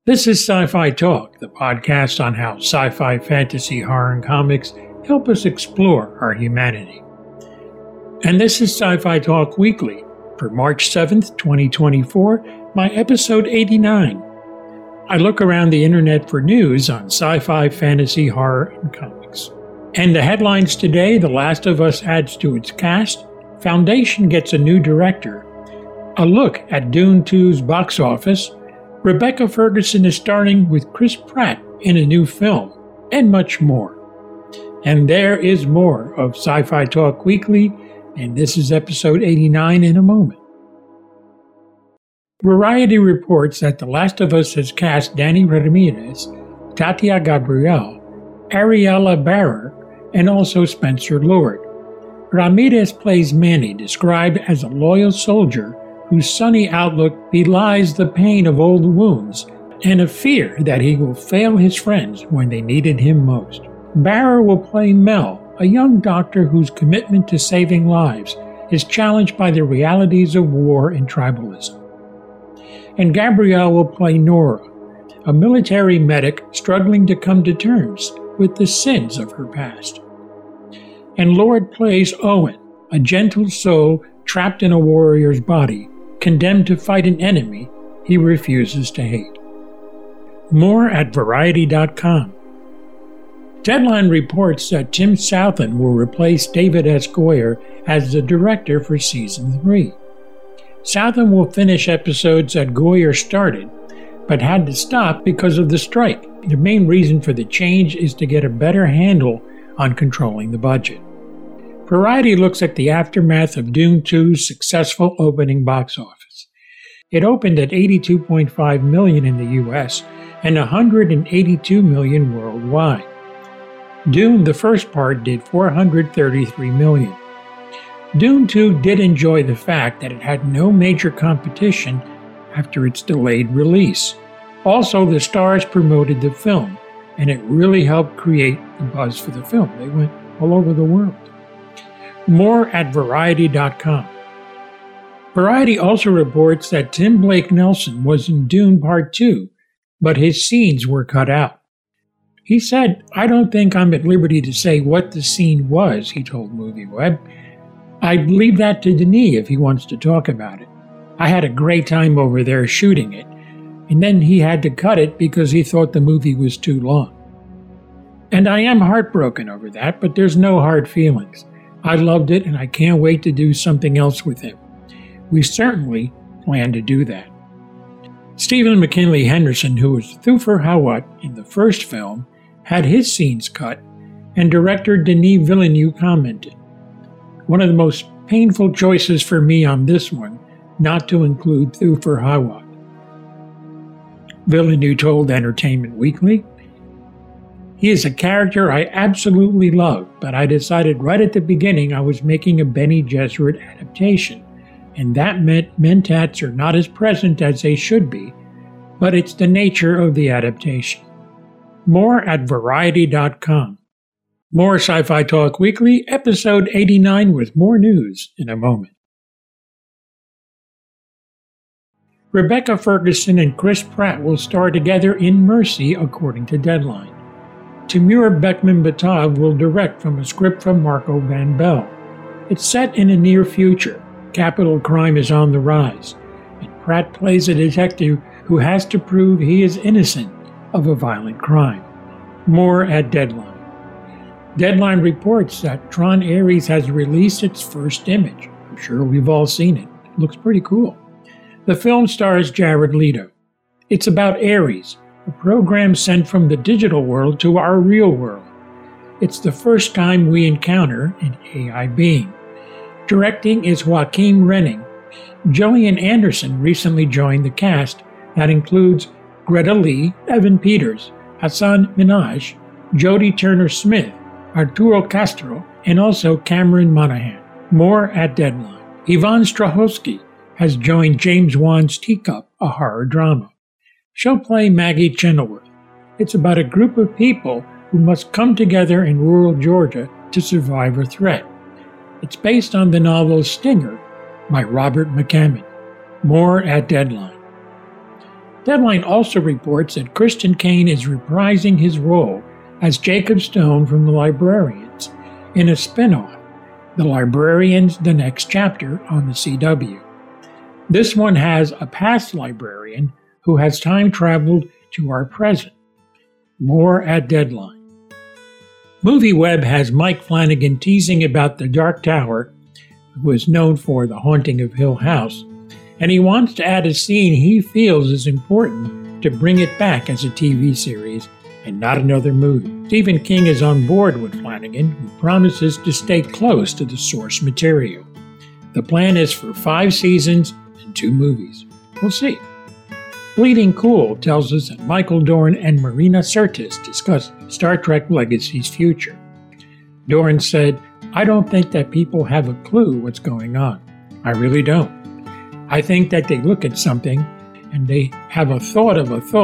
This is Sci-Fi Talk, the podcast on how sci-fi, fantasy, horror, and comics help us explore our humanity. And this is Sci-Fi Talk Weekly for March 7th, 2024, my episode 89. I look around the internet for news on sci-fi, fantasy, horror, and comics. And the headlines today: The Last of Us adds to its cast, Foundation gets a new director, a look at Dune 2's box office, Rebecca Ferguson is starring with Chris Pratt in a new film, and much more. And there is more of Sci-Fi Talk Weekly, and this is episode 89 in a moment. Variety reports that The Last of Us has cast Dani Ramirez, Tatia Gabrielle, Ariella Barrer, and also Spencer Lord. Ramirez plays Manny, described as a loyal soldier whose sunny outlook belies the pain of old wounds and a fear that he will fail his friends when they needed him most. Barrer will play Mel, a young doctor whose commitment to saving lives is challenged by the realities of war and tribalism. And Gabrielle will play Nora, a military medic struggling to come to terms with the sins of her past. And Lord plays Owen, a gentle soul trapped in a warrior's body, condemned to fight an enemy he refuses to hate. More at Variety.com. Deadline reports that Tim Southon will replace David S. Goyer as the director for Season 3. Southon will finish episodes that Goyer started, but had to stop because of the strike. The main reason for the change is to get a better handle on controlling the budget. Variety looks at the aftermath of Dune 2's successful opening box office. It opened at $82.5 million in the US and $182 million worldwide. Dune, the first part, did $433 million. Dune 2 did enjoy the fact that it had no major competition after its delayed release. Also, the stars promoted the film, and it really helped create the buzz for the film. They went all over the world. More at Variety.com. Variety also reports that Tim Blake Nelson was in Dune Part 2, but his scenes were cut out. He said, "I don't think I'm at liberty to say what the scene was," he told MovieWeb. "I'd leave that to Denis if he wants to talk about it. I had a great time over there shooting it, and then he had to cut it because he thought the movie was too long. And I am heartbroken over that, but there's no hard feelings. I loved it, and I can't wait to do something else with him. We certainly plan to do that." Stephen McKinley Henderson, who was Thufir Hawat in the first film, had his scenes cut, and director Denis Villeneuve commented, "One of the most painful choices for me on this one, not to include Thufir Hawat." Villeneuve told Entertainment Weekly, "He is a character I absolutely love, but I decided right at the beginning I was making a Bene Gesserit adaptation, and that meant mentats are not as present as they should be, but it's the nature of the adaptation." More at Variety.com. More Sci-Fi Talk Weekly, episode 89, with more news in a moment. Rebecca Ferguson and Chris Pratt will star together in Mercy, according to Deadline. Timur Bekmambetov will direct from a script from Marco Van Bell. It's set in a near future. Capital crime is on the rise, and Pratt plays a detective who has to prove he is innocent of a violent crime. More at Deadline. Deadline reports that Tron Ares has released its first image. I'm sure we've all seen it. It looks pretty cool. The film stars Jared Leto. It's about Ares, a program sent from the digital world to our real world. It's the first time we encounter an AI being. Directing is Joaquin Renning. Gillian Anderson recently joined the cast that includes Greta Lee, Evan Peters, Hassan Minhaj, Jodie Turner-Smith, Arturo Castro, and also Cameron Monaghan. More at Deadline. Yvonne Strahovski has joined James Wan's Teacup, a horror drama. She'll play Maggie Chenoweth. It's about a group of people who must come together in rural Georgia to survive a threat. It's based on the novel Stinger by Robert McCammon. More at Deadline. Deadline also reports that Christian Kane is reprising his role as Jacob Stone from The Librarians in a spin-off, The Librarians: The Next Chapter, on the CW. This one has a past librarian who has time traveled to our present. More at Deadline. MovieWeb has Mike Flanagan teasing about The Dark Tower, who is known for The Haunting of Hill House, and he wants to add a scene he feels is important to bring it back as a TV series and not another movie. Stephen King is on board with Flanagan, who promises to stay close to the source material. The plan is for 5 seasons and 2 movies. We'll see. Bleeding Cool tells us that Michael Dorn and Marina Sirtis discussed Star Trek Legacy's future. Dorn said, "I don't think that people have a clue what's going on. I really don't. I think that they look at something and they have a thought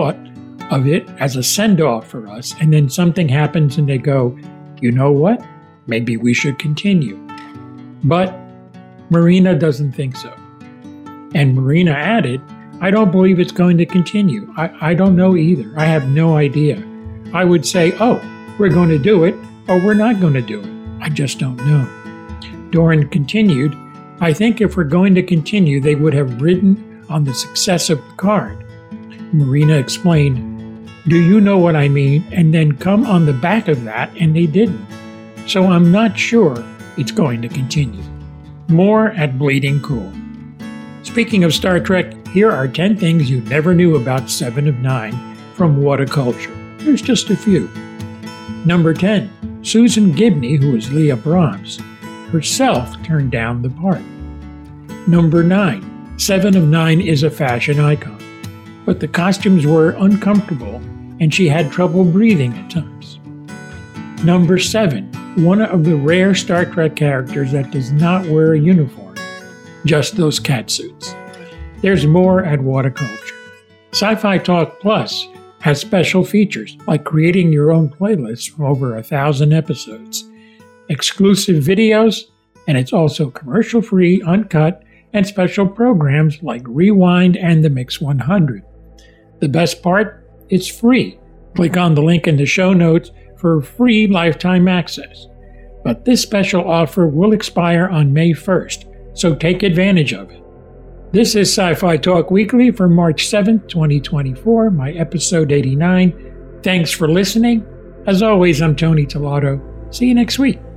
of it as a send-off for us, and then something happens and they go, you know what? Maybe we should continue." But Marina doesn't think so. And Marina added, "I don't believe it's going to continue. I don't know either. I have no idea. I would say, oh, we're going to do it, or we're not going to do it. I just don't know." Dorn continued, "I think if we're going to continue, they would have ridden on the success of Picard." Marina explained, "Do you know what I mean?" And then come on the back of that, and they didn't. So I'm not sure it's going to continue. More at Bleeding Cool. Speaking of Star Trek, here are 10 things you never knew about 7 of 9 from Whataculture. Here's just a few. Number 10. Susan Gibney, who is Leah Brahms, herself turned down the part. Number 9. 7 of 9 is a fashion icon, but the costumes were uncomfortable and she had trouble breathing at times. Number 7. One of the rare Star Trek characters that does not wear a uniform, just those catsuits. There's more at Whataculture. Sci-Fi Talk Plus has special features like creating your own playlists from over 1,000 episodes, exclusive videos, and it's also commercial-free, uncut, and special programs like Rewind and the Mix 100. The best part? It's free. Click on the link in the show notes for free lifetime access. But this special offer will expire on May 1st, so take advantage of it. This is Sci-Fi Talk Weekly for March 7th, 2024, my episode 89. Thanks for listening. As always, I'm Tony Tellado. See you next week.